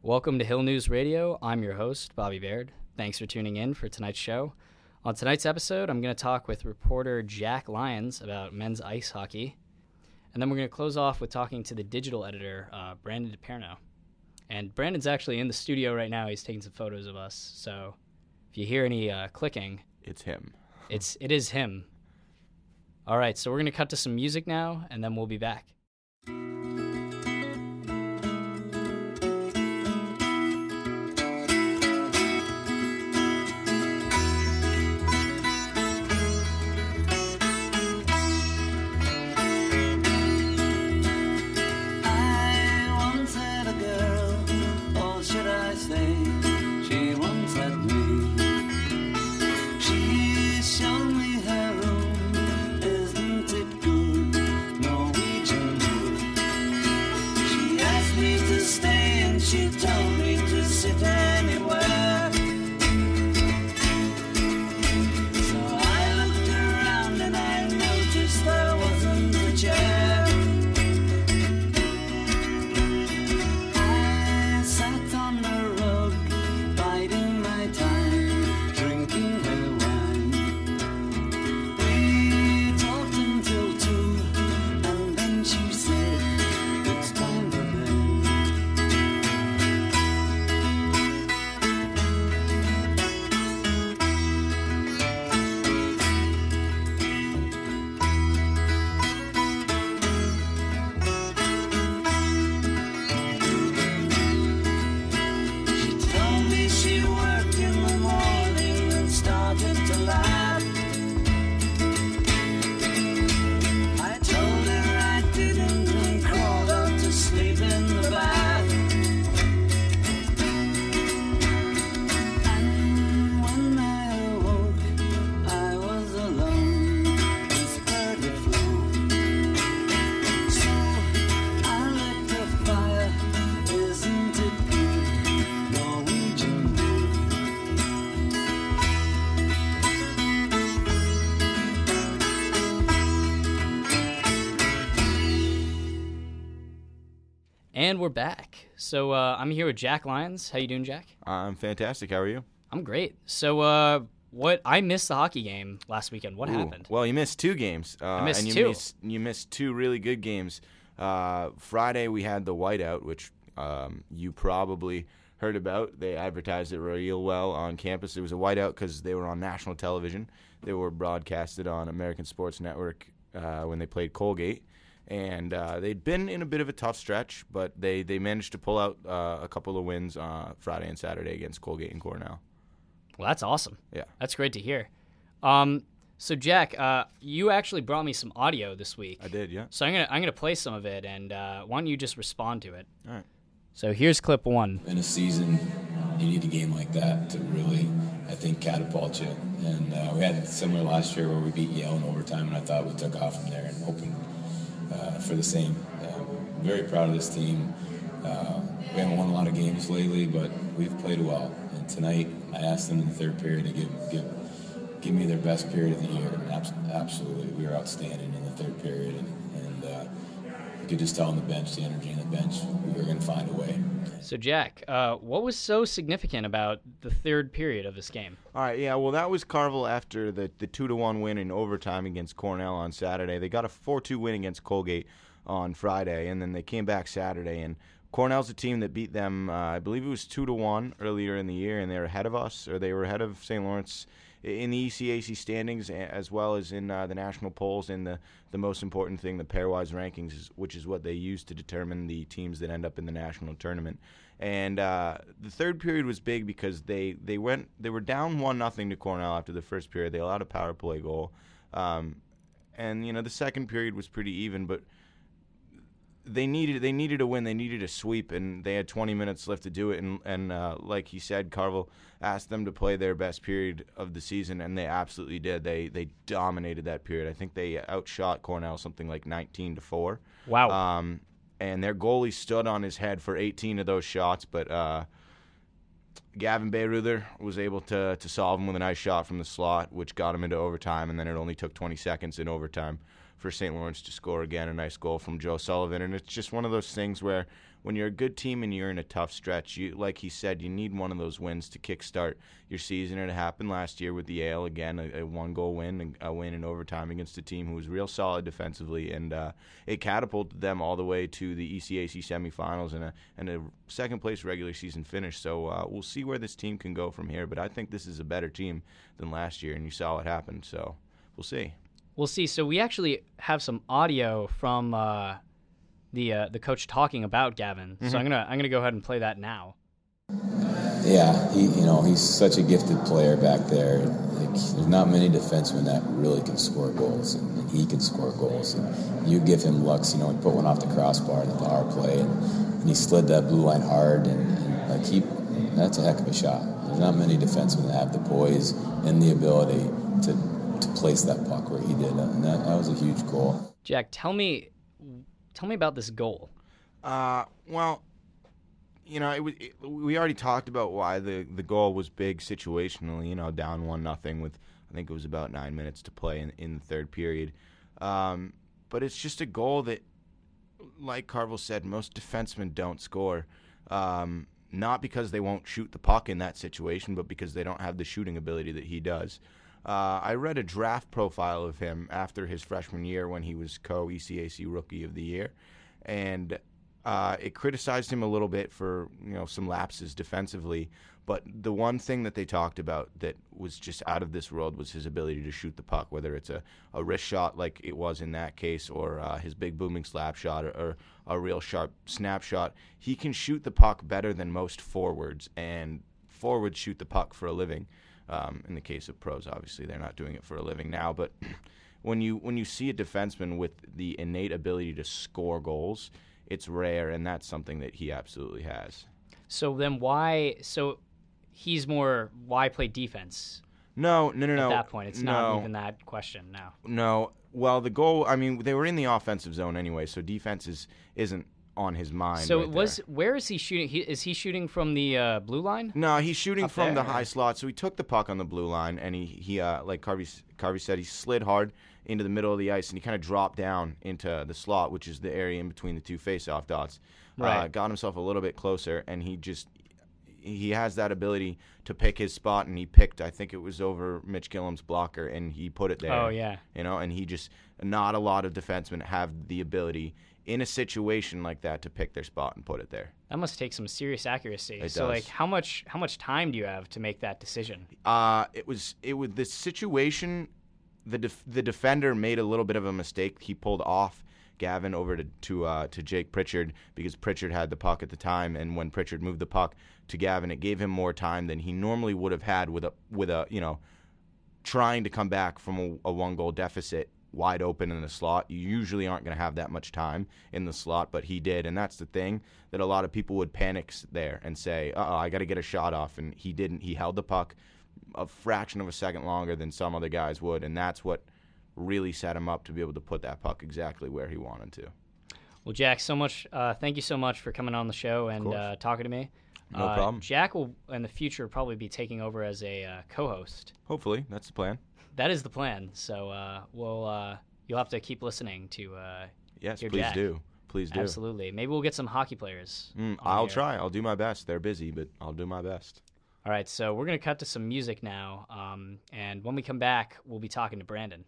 Welcome to Hill News Radio. I'm your host, Bobby Baird. Thanks for tuning in for tonight's show. On tonight's episode, I'm going to talk with reporter Jack Lyons about men's ice hockey. And then we're going to close off with talking to the digital editor, Brandon DePerno. And Brandon's actually in the studio right now. He's taking some photos of us. So if you hear any clicking, it's him. It is him. All right, so we're going to cut to some music now, and then we'll be back. And we're back. So I'm here with Jack Lyons. How you doing, Jack? I'm fantastic. How are you? I'm great. So I missed the hockey game last weekend. What happened? Well, you missed two games. I missed and two. You missed two really good games. Friday we had the whiteout, which you probably heard about. They advertised it real well on campus. It was a whiteout because they were on national television. They were broadcasted on American Sports Network when they played Colgate. And they'd been in a bit of a tough stretch, but they managed to pull out a couple of wins Friday and Saturday against Colgate and Cornell. Well, that's awesome. Yeah. That's great to hear. So, Jack, you actually brought me some audio this week. I did, yeah. So I'm gonna play some of it, and why don't you just respond to it? All right. So here's clip one. In a season, you need a game like that to really, I think, catapult you. And we had similar last year where we beat Yale in overtime, and I thought we took off from there and hoping for the same. I'm very proud of this team. We haven't won a lot of games lately, but we've played well. And tonight, I asked them in the third period to give me their best period of the year. And absolutely, we were outstanding in the third period. And you could just tell on the bench, the energy on the bench, we were going to find a way. So, Jack, what was so significant about the third period of this game? All right, yeah, well, that was Carvel after the 2-1 win in overtime against Cornell on Saturday. They got a 4-2 win against Colgate on Friday, and then they came back Saturday. And Cornell's a team that beat them, I believe it was 2-1 earlier in the year, and they were ahead of us, or they were ahead of St. Lawrence in the ECAC standings as well as in the national polls and the most important thing, the pairwise rankings, which is what they use to determine the teams that end up in the national tournament. And the third period was big because they were down 1-0 to Cornell after the first period. They allowed a power play goal. And the second period was pretty even, but they needed a win. They needed a sweep, and they had 20 minutes left to do it. And like he said, Carvel asked them to play their best period of the season, and they absolutely did. They dominated that period. I think they outshot Cornell something like 19-4. Wow. And their goalie stood on his head for 18 of those shots, but Gavin Bayreuther was able to solve him with a nice shot from the slot, which got him into overtime, and then it only took 20 seconds in overtime for St. Lawrence to score again, a nice goal from Joe Sullivan. And it's just one of those things where when you're a good team and you're in a tough stretch, like he said, you need one of those wins to kickstart your season. It happened last year with the Yale again, a one-goal win, a win in overtime against a team who was real solid defensively, and it catapulted them all the way to the ECAC semifinals and a second-place regular season finish. So we'll see where this team can go from here, but I think this is a better team than last year, and you saw what happened, so we'll see. We'll see. So we actually have some audio from the coach talking about Gavin. So I'm gonna go ahead and play that now. Yeah, he's such a gifted player back there. There's not many defensemen that really can score goals, and he can score goals. And you give him looks, he put one off the crossbar in the power play, and he slid that blue line hard, and that's a heck of a shot. There's not many defensemen that have the poise and the ability to place that puck where he did, and that was a huge goal. Jack, tell me about this goal. Well, we already talked about why the goal was big situationally. Down 1-0 with, I think it was about 9 minutes to play in the third period. But it's just a goal that, like Carvel said, most defensemen don't score. Not because they won't shoot the puck in that situation, but because they don't have the shooting ability that he does. I read a draft profile of him after his freshman year when he was co-ECAC Rookie of the Year, and it criticized him a little bit for some lapses defensively. But the one thing that they talked about that was just out of this world was his ability to shoot the puck, whether it's a wrist shot like it was in that case, or his big booming slap shot, or a real sharp snap shot. He can shoot the puck better than most forwards, and forwards shoot the puck for a living. In the case of pros, obviously, they're not doing it for a living now. But when you see a defenseman with the innate ability to score goals, it's rare, and that's something that he absolutely has. So then why play defense? No. At that point, it's not even that question now. No. Well, the goal, they were in the offensive zone anyway, so defense isn't on his mind. So where is he shooting? Is he shooting from the blue line? No, he's shooting from the high slot. So he took the puck on the blue line, and he like Carvey said, he slid hard into the middle of the ice, and he kind of dropped down into the slot, which is the area in between the two face-off dots. Right. Got himself a little bit closer, and he has that ability to pick his spot, and he picked, I think it was over Mitch Gillam's blocker, and he put it there. Oh, yeah. And not a lot of defensemen have the ability in a situation like that to pick their spot and put it there. That must take some serious accuracy. It so, does. how much time do you have to make that decision? It was the situation. The defender made a little bit of a mistake. He pulled off Gavin over to Jake Pritchard because Pritchard had the puck at the time, and when Pritchard moved the puck to Gavin, it gave him more time than he normally would have had with a trying to come back from a 1-goal deficit wide open in the slot. You usually aren't going to have that much time in the slot, but he did, and that's the thing that a lot of people would panic there and say, I got to get a shot off, and he didn't. He held the puck a fraction of a second longer than some other guys would, and that's what really set him up to be able to put that puck exactly where he wanted to. Well, Jack, thank you so much for coming on the show and talking to me. No problem. Jack will, in the future, probably be taking over as a co-host. Hopefully, that's the plan. That is the plan. So you'll have to keep listening to yes, hear please Jack. do. Please do. Absolutely. Maybe we'll get some hockey players. I'll try. I'll do my best. They're busy, but I'll do my best. All right, so we're going to cut to some music now, and when we come back, we'll be talking to Brandon.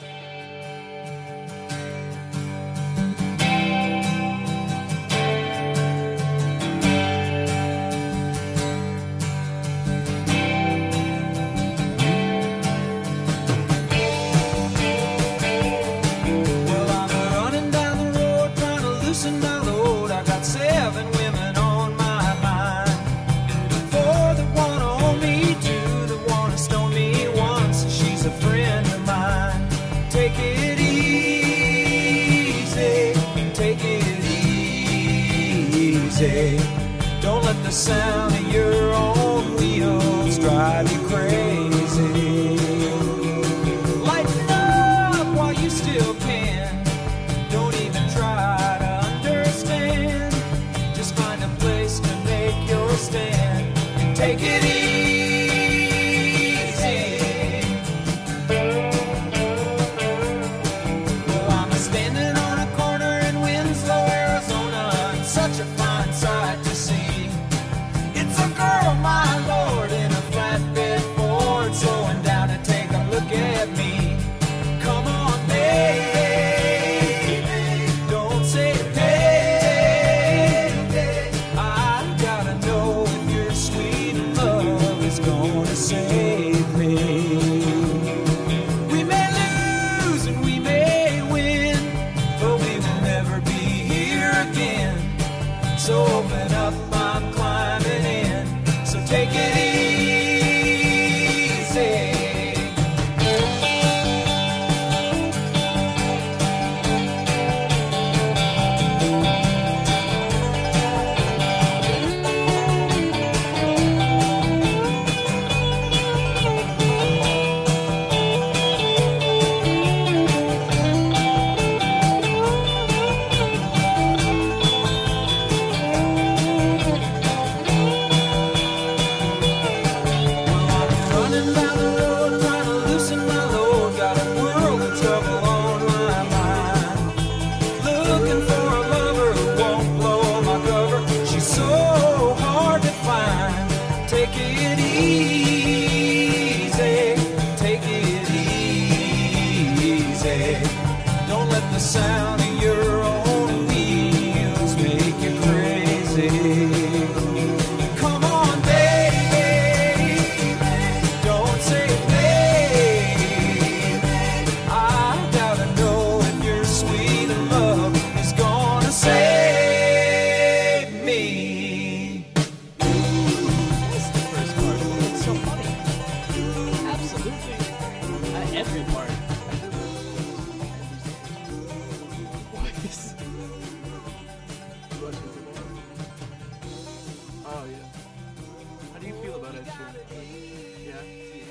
Don't let the sound of your own wheels drive you crazy. Lighten up while you still can. Don't even try to understand. Just find a place to make your stand and take it easy. Well, I'm standing on a corner in Winslow, Arizona, in such a fine take it easy. Sound of your own wheels make you crazy. Come on, baby, don't say baby. I gotta know if your sweet love is gonna save me. That's the first part. It's so funny. Absolutely. Every part. Oh yeah. How do you feel about Ed Sheeran? Yeah.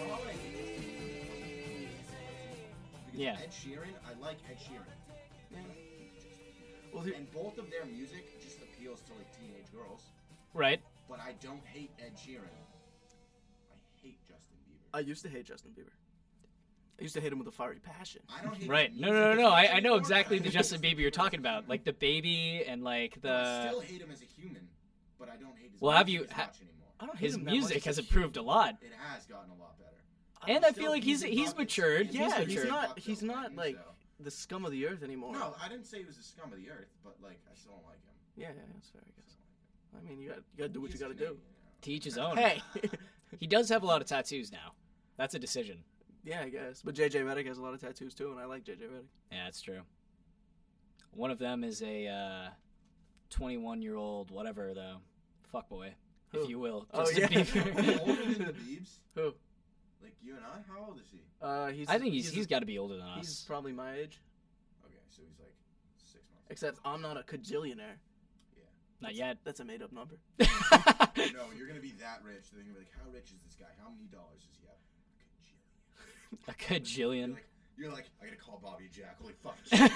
Yeah. Ed Sheeran, I like Ed Sheeran. Yeah. Well, here, And both of their music just appeals to like teenage girls. Right. But I don't hate Ed Sheeran. I hate Justin Bieber. I used to hate Justin Bieber. I used to hate him with a fiery passion. I don't hate Right. his No, music no, no, as no. much I know anymore, exactly but the I Justin hate Bieber you're talking about. Like the baby and like I the. still hate him as a human, but I don't hate his Well, have music you- as much anymore. I don't hate His him that much music as has a improved a lot. It has gotten a lot better. And I Still feel like peas he's and buckets. matured. Yeah, He's he's matured. not. Fucked He's up not things, like though. the scum of the earth anymore. No, I didn't say he was the scum of the earth, but like I still don't like him. Yeah, that's fair. I guess. I mean, you gotta do what He's you gotta Canadian, do. To each his own. Hey. He does have a lot of tattoos now. That's a decision. Yeah, I guess. But JJ Redick has a lot of tattoos too, and I like JJ Redick. Yeah, that's true. One of them is a 21-year-old whatever though, fuckboy, if Who? you will. Oh, Justin yeah. Bieber. Older than the Biebs? Who? Like you and I? How old is he? He's. I think he's got to be older than He's us. probably my age, Okay, so he's like 6 months. except I'm not a cajillionaire. Not yet. That's a made-up number. No, you're gonna be that rich. Then you're like, how rich is this guy? How many dollars does he have? A cajillion. You're like, I gotta call Bobby Jack. Holy fucking shit.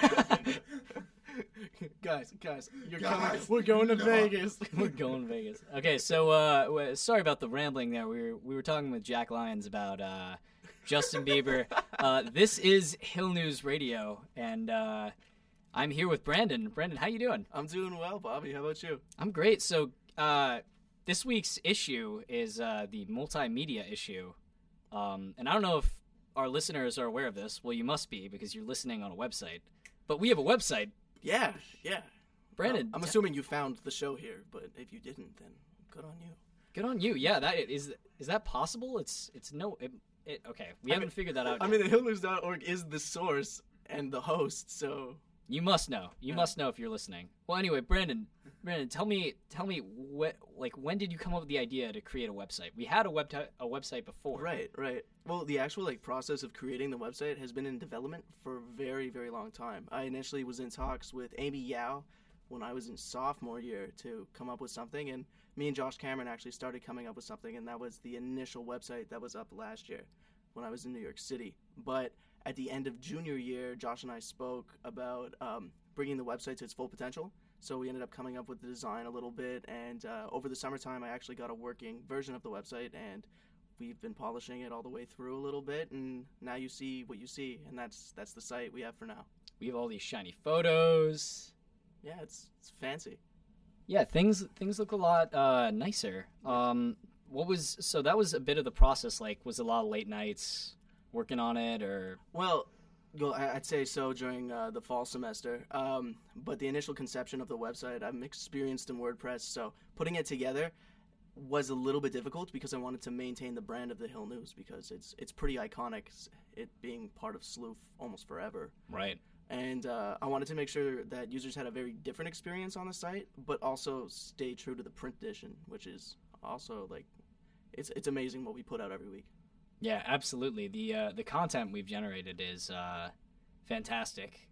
guys, you're Guys, coming. We're going to no. Vegas. We're going to Vegas. Okay, so sorry about the rambling there. We were talking with Jack Lyons about Justin Bieber. This is Hill News Radio, and I'm here with Brandon. Brandon, how you doing? I'm doing well, Bobby. How about you? I'm great. So this week's issue is the multimedia issue, and I don't know if our listeners are aware of this. Well, you must be because you're listening on a website. But we have a website. Yeah. Brandon, I'm assuming you found the show here, but if you didn't, then good on you. good on you. Yeah, that is that possible? It's no. Okay, we haven't figured that out. I yet. mean, hillnews.org is the source and the host, so You must know. You must know if you're listening. Well, anyway, Brandon, tell me, when did you come up with the idea to create a website? We had a website before. Right. Well, the actual process of creating the website has been in development for a very, very long time. I initially was in talks with Amy Yao when I was in sophomore year to come up with something, and me and Josh Cameron actually started coming up with something, and that was the initial website that was up last year when I was in New York City. But at the end of junior year, Josh and I spoke about bringing the website to its full potential. So we ended up coming up with the design a little bit, and over the summertime, I actually got a working version of the website, and we've been polishing it all the way through a little bit, and now you see what you see, and that's the site we have for now. We have all these shiny photos. Yeah, it's fancy. Yeah, things look a lot nicer. So that was a bit of the process. Like, was it a lot of late nights working on it, or? Well, I'd say so during the fall semester. But the initial conception of the website, I'm experienced in WordPress, so putting it together was a little bit difficult because I wanted to maintain the brand of the Hill News because it's pretty iconic, it being part of Sloof almost forever. Right. And I wanted to make sure that users had a very different experience on the site, but also stay true to the print edition, which is also it's amazing what we put out every week. Yeah, absolutely. The content we've generated is fantastic.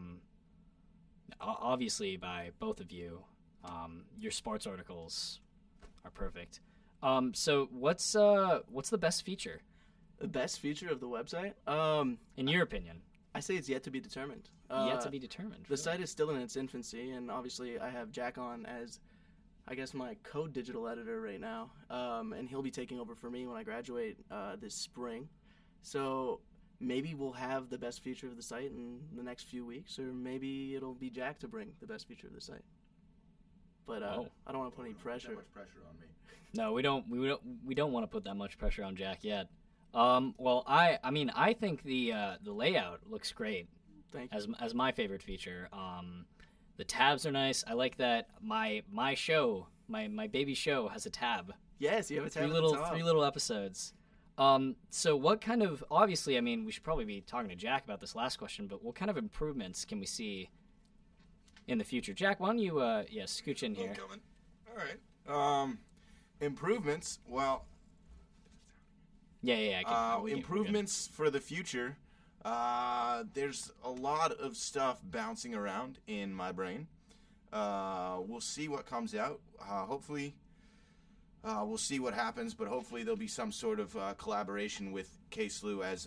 Obviously, by both of you, your sports articles are perfect. So what's the best feature The best feature of the website? in your opinion? I say it's yet to be determined. Yet to be determined. The site is still in its infancy, and obviously I have Jack on as, I guess, my co-digital editor right now, and he'll be taking over for me when I graduate this spring. So maybe we'll have the best feature of the site in the next few weeks, or maybe it'll be Jack to bring the best feature of the site. But I don't want to put any pressure. That much pressure on me. No, we don't want to put that much pressure on Jack yet. Well, I think the layout looks great. Thank you. As my favorite feature. The tabs are nice. I like that my show, my baby show, has a tab. Yes, you have a tab Three at the top. little episodes. So what kind of, obviously, I mean, we should probably be talking to Jack about this last question, but what kind of improvements can we see in the future? Jack, why don't you scooch in here? Coming. All right. Improvements. Well, Yeah. improvements for the future. There's a lot of stuff bouncing around in my brain. We'll see what comes out. Hopefully, we'll see what happens, but hopefully there'll be some sort of collaboration with KSLU as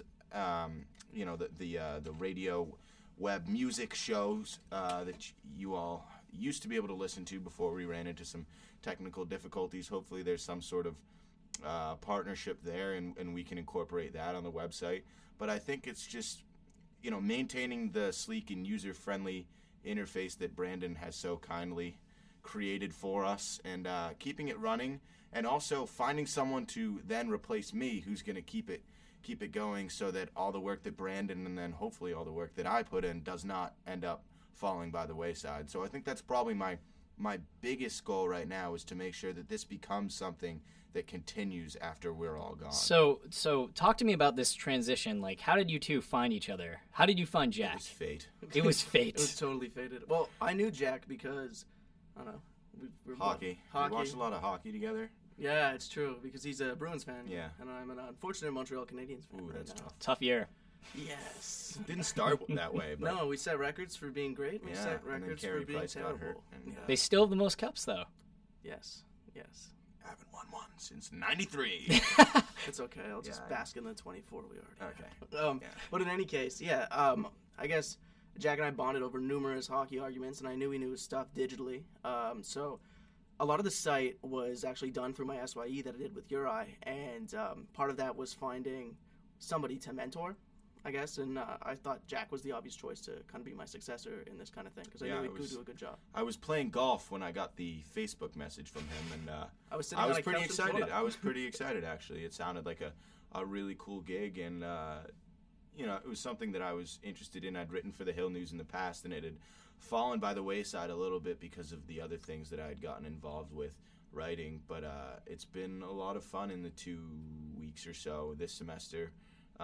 the radio web music shows that you all used to be able to listen to before we ran into some technical difficulties. Hopefully there's some sort of partnership there, and we can incorporate that on the website. But I think it's just, maintaining the sleek and user-friendly interface that Brandon has so kindly created for us, and keeping it running, and also finding someone to then replace me who's going to keep it going, so that all the work that Brandon and then hopefully all the work that I put in does not end up falling by the wayside. So I think that's probably my biggest goal right now, is to make sure that this becomes something that continues after we're all gone. So talk to me about this transition. Like, how did you two find each other? How did you find It Jack? was fate. It was fate. It was totally fated. Well, I knew Jack because, I don't know. We're Hockey. Hockey. We watched a lot of hockey together. Yeah, it's true, because he's a Bruins fan. Yeah. And I'm an unfortunate Montreal Canadiens fan. Ooh, right that's now. tough. Tough year. Yes. Didn't start that way, but No, we set records for being great. We yeah, set and then records Carey for being Price got terrible. hurt, and They still have the most cups, though. Yes. haven't won one since '93. It's okay. I'll just Yeah. bask in the 24 we already Okay. have. Yeah. But in any case, I guess Jack and I bonded over numerous hockey arguments, and I knew he knew his stuff digitally. So a lot of the site was actually done through my SYE that I did with Uri, and part of that was finding somebody to mentor, I guess, and I thought Jack was the obvious choice to kind of be my successor in this kind of thing, because I Yeah, knew it he could was- do a good job. I was playing golf when I got the Facebook message from him, and I was sitting I on was a pretty couch in excited. Florida. I was pretty excited, actually. It sounded like a really cool gig, and it was something that I was interested in. I'd written for the Hill News in the past, and it had fallen by the wayside a little bit because of the other things that I had gotten involved with writing. But it's been a lot of fun in the 2 weeks or so this semester,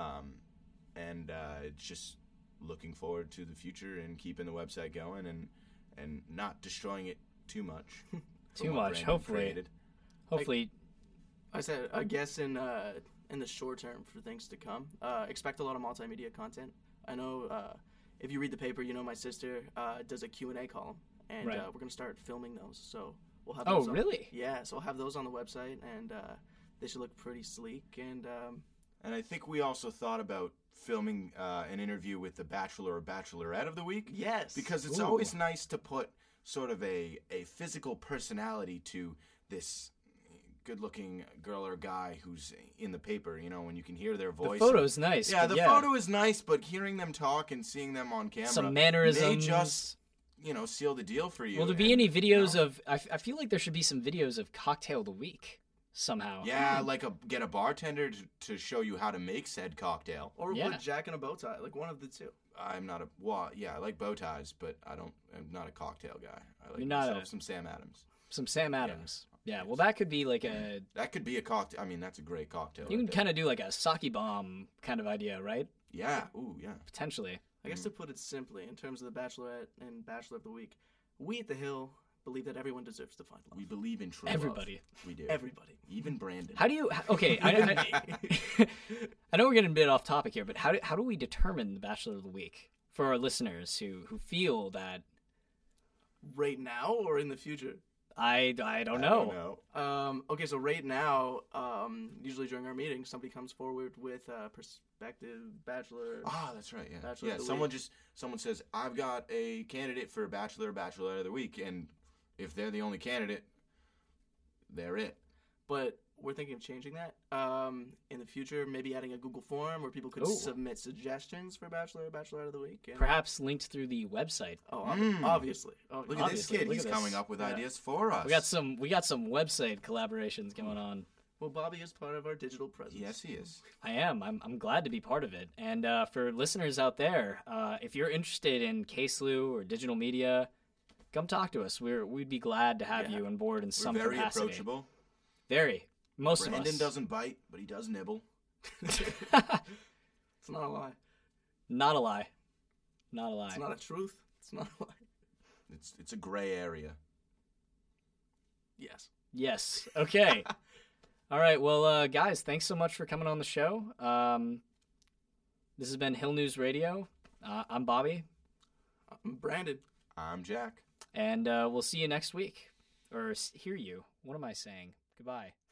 and it's just looking forward to the future and keeping the website going and not destroying it too much. from Too what much, Brandon hopefully. created. Hopefully, I said, I guess in the short term for things to come, expect a lot of multimedia content. I know if you read the paper, my sister does a Q&A column, and Right. we're going to start filming those. So we'll have Oh, those on- really? Yeah, so we'll have those on the website, and they should look pretty sleek. And And I think we also thought about filming an interview with the Bachelor or Bachelorette of the week. yes, Because it's Ooh. always nice to put sort of a physical personality to this good-looking girl or guy who's in the paper, when you can hear their the voice. photo's nice. Yeah, but the photo is nice, but hearing them talk and seeing them on camera some mannerisms. may just, seal the deal for you. Will there be any And, videos of? I feel like there should be some videos of Cocktail of the Week somehow. Yeah, like get a bartender to show you how to make said cocktail. or yeah. put Jack in a bow tie, like one of the two. I'm not I like bow ties, but I'm not a cocktail guy. I like You're not myself a- some Sam Adams. Some Sam Adams. Yeah. Well, that could be like a. That could be a cocktail. I mean, that's a great cocktail. You can right there. kind of do like a sake bomb kind of idea, right? Yeah. Ooh, yeah. Potentially. I guess to put it simply, in terms of the Bachelorette and Bachelor of the Week, we at the Hill believe that everyone deserves to find love. We believe in true Everybody. love. We do. Everybody. Even Brandon. How do you? Okay, I know we're getting a bit off topic here, but how do we determine the Bachelor of the Week for our listeners who feel that? Right now or in the future? I don't know. Okay, so right now, usually during our meetings, somebody comes forward with a prospective bachelor. Ah, that's right. Yeah, Bachelor of the someone says, "I've got a candidate for Bachelor or Bachelorette of the Week," and if they're the only candidate, they're it. But we're thinking of changing that in the future. Maybe adding a Google form where people could Ooh. submit suggestions for Bachelor or Bachelorette of the Week. And, Perhaps linked through the website. obviously. Look at this Obviously, kid; look he's at coming this. up with ideas for us. We got some website collaborations going on. Well, Bobby is part of our digital presence. Yes, he is. I am. I'm glad to be part of it. And for listeners out there, if you're interested in KSLU or digital media, come talk to us. We'd be glad to have you on board in some We're very capacity. approachable. Very. Most Brandon of us. doesn't bite, but he does nibble. It's not a lie. Not a lie. Not a lie. It's not a truth. It's not a lie. It's a gray area. Yes. Yes. Okay. All right. Well, guys, thanks so much for coming on the show. This has been Hill News Radio. I'm Bobby. I'm Brandon. I'm Jack. And we'll see you next week. Or hear you. What am I saying? Goodbye.